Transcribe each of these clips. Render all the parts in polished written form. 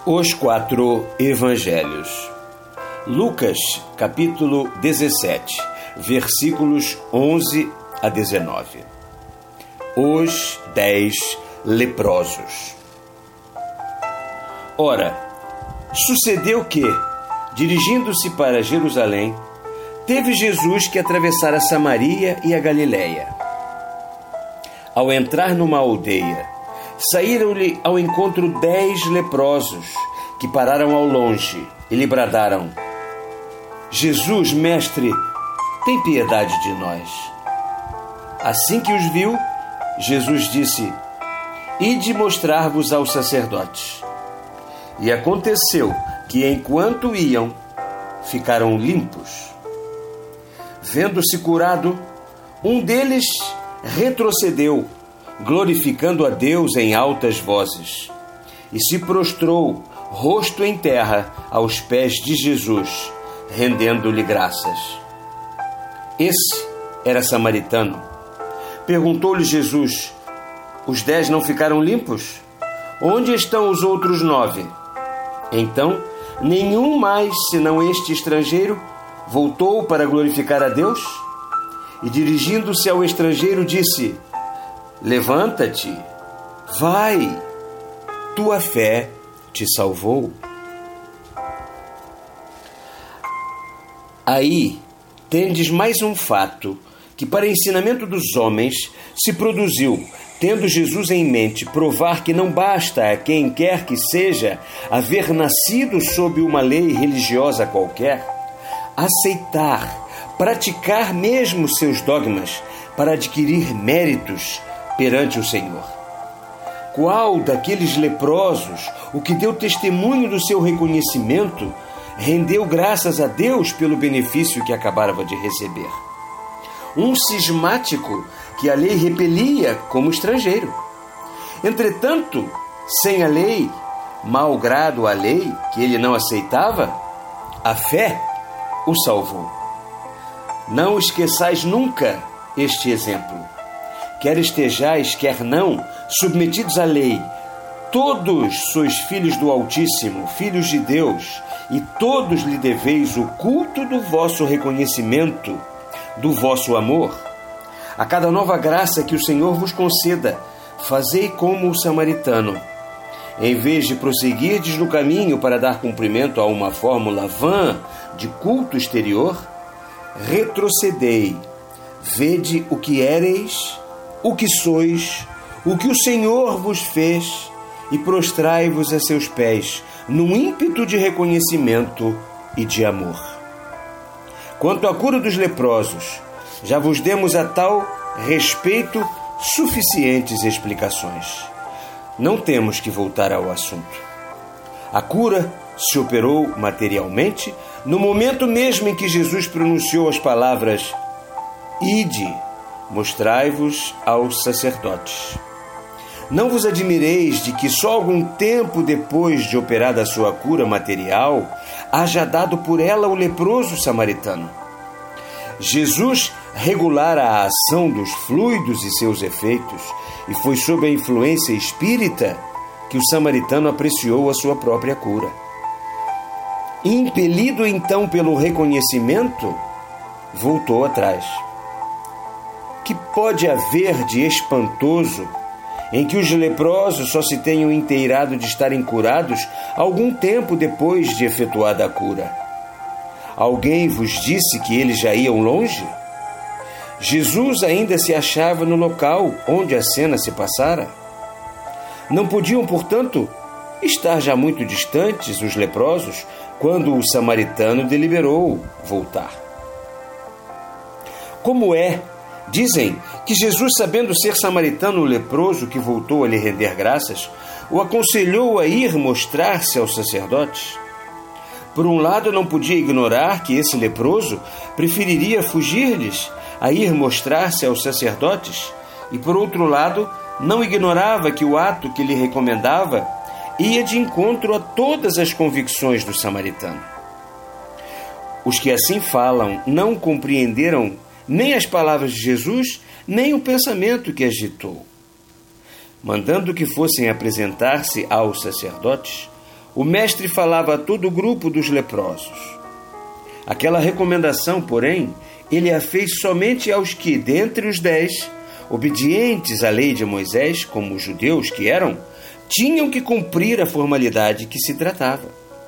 Os 4 Evangelhos. Lucas, capítulo 17, versículos 11 a 19. Os 10 leprosos. Ora, sucedeu que, dirigindo-se para Jerusalém, teve Jesus que atravessar a Samaria e a Galiléia. Ao entrar numa aldeia, saíram-lhe ao encontro 10 leprosos, que pararam ao longe e lhe bradaram: Jesus, mestre, tem piedade de nós. Assim que os viu, Jesus disse: Ide mostrar-vos aos sacerdotes. E aconteceu que, enquanto iam, ficaram limpos. Vendo-se curado, um deles retrocedeu, glorificando a Deus em altas vozes, e se prostrou, rosto em terra, aos pés de Jesus, rendendo-lhe graças. Esse era samaritano. Perguntou-lhe Jesus: Os 10 não ficaram limpos? Onde estão os outros 9? Então, nenhum mais, senão este estrangeiro, voltou para glorificar a Deus? E dirigindo-se ao estrangeiro, disse: Levanta-te, vai, tua fé te salvou. Aí tendes mais um fato que, para ensinamento dos homens, se produziu, tendo Jesus em mente provar que não basta a quem quer que seja haver nascido sob uma lei religiosa qualquer, aceitar, praticar mesmo seus dogmas para adquirir méritos perante o Senhor. Qual daqueles leprosos, o que deu testemunho do seu reconhecimento, rendeu graças a Deus pelo benefício que acabava de receber? Um cismático que a lei repelia como estrangeiro. Entretanto, sem a lei, malgrado a lei que ele não aceitava, a fé o salvou. Não esqueçais nunca este exemplo. Quer estejais, quer não, submetidos à lei, todos sois filhos do Altíssimo, filhos de Deus, e todos lhe deveis o culto do vosso reconhecimento, do vosso amor. A cada nova graça que o Senhor vos conceda, fazei como o samaritano. Em vez de prosseguirdes no caminho para dar cumprimento a uma fórmula vã de culto exterior, retrocedei, vede o que éreis, o que sois, o que o Senhor vos fez, e prostrai-vos a seus pés, num ímpeto de reconhecimento e de amor. Quanto à cura dos leprosos, já vos demos a tal respeito suficientes explicações. Não temos que voltar ao assunto. A cura se operou materialmente no momento mesmo em que Jesus pronunciou as palavras: Ide, mostrai-vos aos sacerdotes. Não vos admireis de que só algum tempo depois de operada a sua cura material, haja dado por ela o leproso samaritano. Jesus regulara a ação dos fluidos e seus efeitos, e foi sob a influência espírita que o samaritano apreciou a sua própria cura. Impelido então pelo reconhecimento, voltou atrás. Que pode haver de espantoso em que os leprosos só se tenham inteirado de estarem curados algum tempo depois de efetuada a cura? Alguém vos disse que eles já iam longe? Jesus ainda se achava no local onde a cena se passara. Não podiam, portanto, estar já muito distantes os leprosos quando o samaritano deliberou voltar. Como é? Dizem que Jesus, sabendo ser samaritano o leproso que voltou a lhe render graças, o aconselhou a ir mostrar-se aos sacerdotes. Por um lado, não podia ignorar que esse leproso preferiria fugir-lhes a ir mostrar-se aos sacerdotes, e por outro lado, não ignorava que o ato que lhe recomendava ia de encontro a todas as convicções do samaritano. Os que assim falam não compreenderam nem as palavras de Jesus, nem o pensamento que agitou. Mandando que fossem apresentar-se aos sacerdotes, o mestre falava a todo o grupo dos leprosos. Aquela recomendação, porém, ele a fez somente aos que, dentre os 10, obedientes à lei de Moisés, como os judeus que eram, tinham que cumprir a formalidade que se tratava.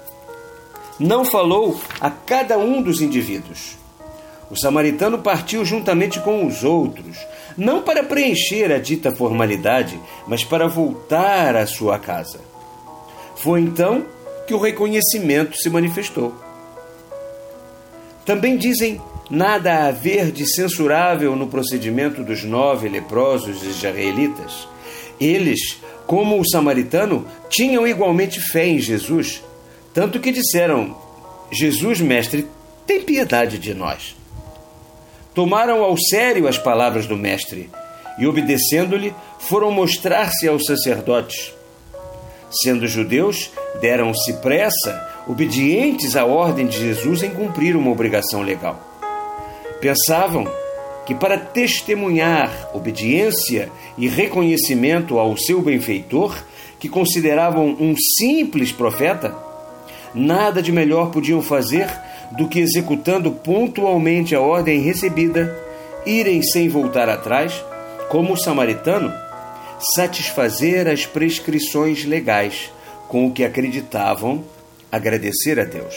Não falou a cada um dos indivíduos. O samaritano partiu juntamente com os outros, não para preencher a dita formalidade, mas para voltar à sua casa. Foi então que o reconhecimento se manifestou. Também dizem nada a haver de censurável no procedimento dos 9 leprosos israelitas. Eles, como o samaritano, tinham igualmente fé em Jesus, tanto que disseram: Jesus, mestre, tem piedade de nós. Tomaram ao sério as palavras do mestre e, obedecendo-lhe, foram mostrar-se aos sacerdotes. Sendo judeus, deram-se pressa, obedientes à ordem de Jesus, em cumprir uma obrigação legal. Pensavam que, para testemunhar obediência e reconhecimento ao seu benfeitor, que consideravam um simples profeta, nada de melhor podiam fazer do que, executando pontualmente a ordem recebida, irem sem voltar atrás, como o samaritano, satisfazer as prescrições legais com o que acreditavam agradecer a Deus.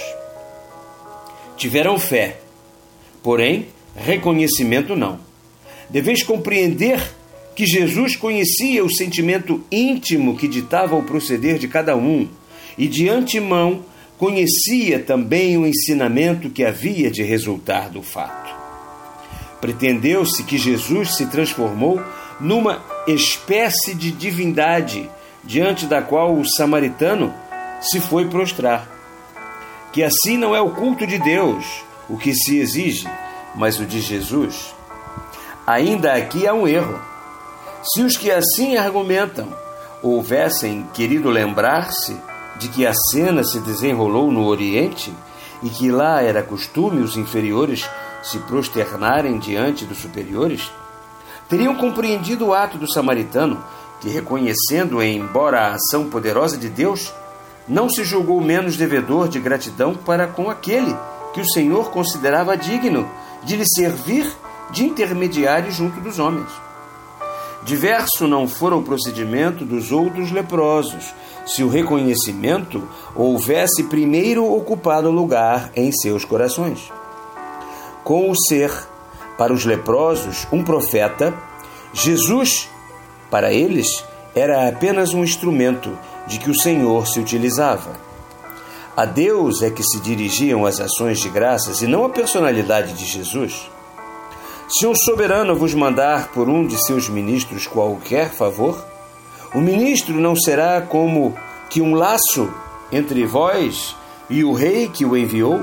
Tiveram fé, porém, reconhecimento não. Deveis compreender que Jesus conhecia o sentimento íntimo que ditava o proceder de cada um e, de antemão, conhecia também o ensinamento que havia de resultar do fato. Pretendeu-se que Jesus se transformou numa espécie de divindade diante da qual o samaritano se foi prostrar. Que assim não é o culto de Deus o que se exige, mas o de Jesus. Ainda aqui há um erro. Se os que assim argumentam houvessem querido lembrar-se de que a cena se desenrolou no Oriente e que lá era costume os inferiores se prosternarem diante dos superiores, teriam compreendido o ato do samaritano, que, reconhecendo, embora a ação poderosa de Deus, não se julgou menos devedor de gratidão para com aquele que o Senhor considerava digno de lhe servir de intermediário junto dos homens. Diverso não fora o procedimento dos outros leprosos, se o reconhecimento houvesse primeiro ocupado lugar em seus corações. Com o ser, para os leprosos, um profeta, Jesus, para eles, era apenas um instrumento de que o Senhor se utilizava. A Deus é que se dirigiam as ações de graças e não a personalidade de Jesus. Se um soberano vos mandar por um de seus ministros qualquer favor, o ministro não será como que um laço entre vós e o rei que o enviou?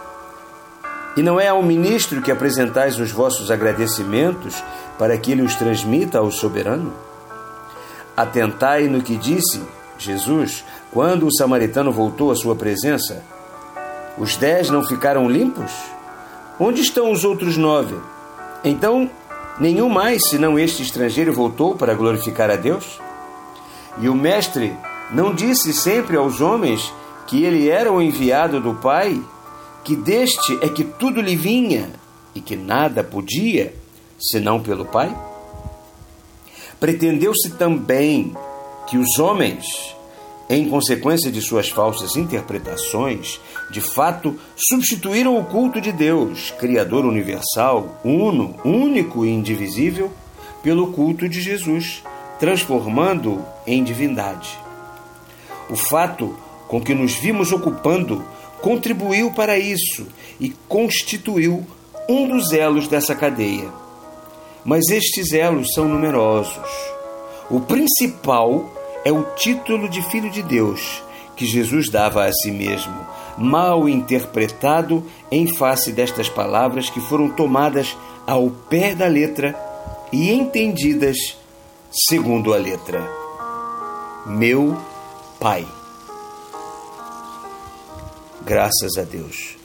E não é ao ministro que apresentais os vossos agradecimentos para que ele os transmita ao soberano? Atentai no que disse Jesus quando o samaritano voltou à sua presença. Os 10 não ficaram limpos? Onde estão os outros 9? Então, nenhum mais, senão este estrangeiro, voltou para glorificar a Deus? E o mestre não disse sempre aos homens que ele era o enviado do Pai, que deste é que tudo lhe vinha e que nada podia, senão pelo Pai? Pretendeu-se também que os homens, em consequência de suas falsas interpretações, de fato substituíram o culto de Deus, Criador universal, uno, único e indivisível, pelo culto de Jesus, transformando-o em divindade. O fato com que nos vimos ocupando contribuiu para isso e constituiu um dos elos dessa cadeia. Mas estes elos são numerosos. O principal é o título de Filho de Deus, que Jesus dava a si mesmo, mal interpretado em face destas palavras que foram tomadas ao pé da letra e entendidas segundo a letra. Meu Pai. Graças a Deus.